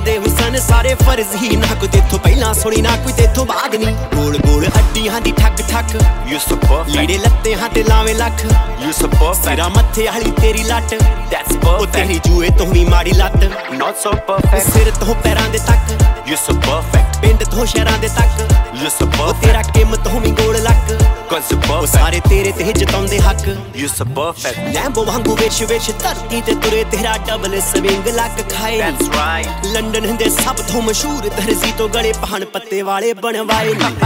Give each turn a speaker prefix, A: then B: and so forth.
A: दे हुसन सारे फर्ज ही ना कोई तेथों पहला सुनी ना कोई तेथों बाद नी गोल गोल हड्डियां दी ठक ठक
B: You so perfect
A: लीड़े लत्ते हां ते लावे लख
B: You so perfect
A: सिरा मत्थे आली तेरी लट
B: That's
A: ओ
B: perfect
A: तेरी जूए तो भी माड़ी लत
B: Not so perfect
A: सिर तो पैरां दे तक
B: You so perfect
A: पिंड तो शहरां दे तक
B: You so
A: ओ
B: perfect
A: तेरा किम तो भी गोल लक
B: Cause you're
A: ओ
B: perfect
A: सारे तेरे ते जताउंदे हक
B: You so perfect
A: लैंबो वांगू विच विच धरती ते तुरे तेरा डबल स्विंग लक खाए
B: That's right
A: लंडन दे सब तो मशहूर दर्जी तो गले पहन पत्ते वाले बनवाए नी